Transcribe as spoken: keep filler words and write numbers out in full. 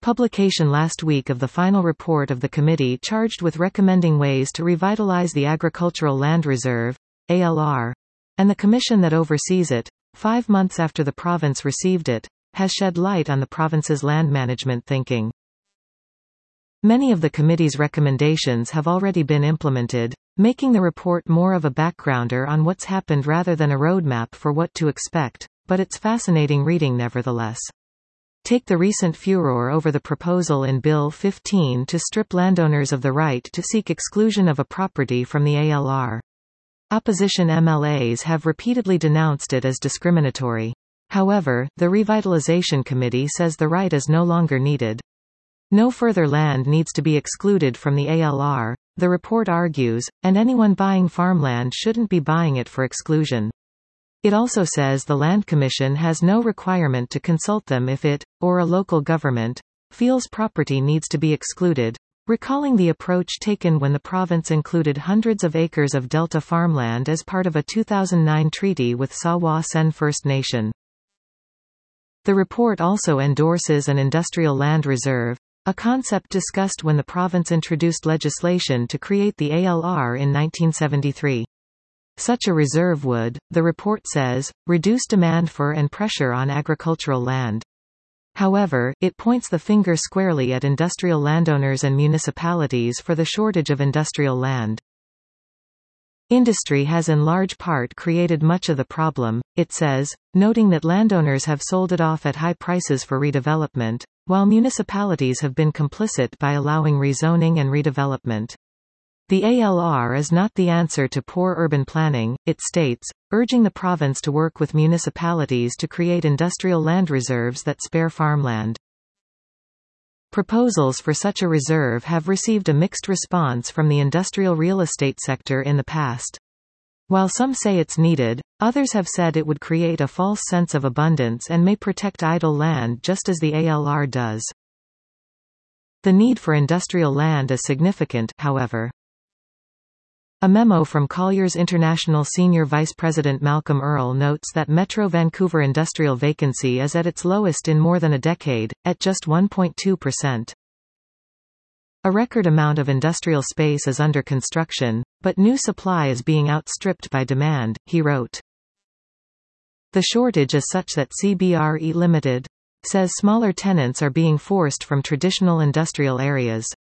Publication last week of the final report of the committee charged with recommending ways to revitalize the Agricultural Land Reserve, A L R, and the commission that oversees it, five months after the province received it, has shed light on the province's land management thinking. Many of the committee's recommendations have already been implemented, making the report more of a backgrounder on what's happened rather than a roadmap for what to expect, but it's fascinating reading nevertheless. Take the recent furor over the proposal in Bill fifteen to strip landowners of the right to seek exclusion of a property from the A L R. Opposition M L As have repeatedly denounced it as discriminatory. However, the Revitalization Committee says the right is no longer needed. No further land needs to be excluded from the A L R, the report argues, and anyone buying farmland shouldn't be buying it for exclusion. It also says the Land Commission has no requirement to consult them if it, or a local government, feels property needs to be excluded, recalling the approach taken when the province included hundreds of acres of Delta farmland as part of a two thousand nine treaty with Sawa-Sen First Nation. The report also endorses an industrial land reserve, a concept discussed when the province introduced legislation to create the A L R in nineteen seventy-three. Such a reserve would, the report says, reduce demand for and pressure on agricultural land. However, it points the finger squarely at industrial landowners and municipalities for the shortage of industrial land. Industry has in large part created much of the problem, it says, noting that landowners have sold it off at high prices for redevelopment, while municipalities have been complicit by allowing rezoning and redevelopment. The A L R is not the answer to poor urban planning, it states, urging the province to work with municipalities to create industrial land reserves that spare farmland. Proposals for such a reserve have received a mixed response from the industrial real estate sector in the past. While some say it's needed, others have said it would create a false sense of abundance and may protect idle land just as the A L R does. The need for industrial land is significant, however. A memo from Colliers International Senior Vice President Malcolm Earle notes that Metro Vancouver industrial vacancy is at its lowest in more than a decade, at just one point two percent. A record amount of industrial space is under construction, but new supply is being outstripped by demand, he wrote. The shortage is such that C B R E Limited says smaller tenants are being forced from traditional industrial areas.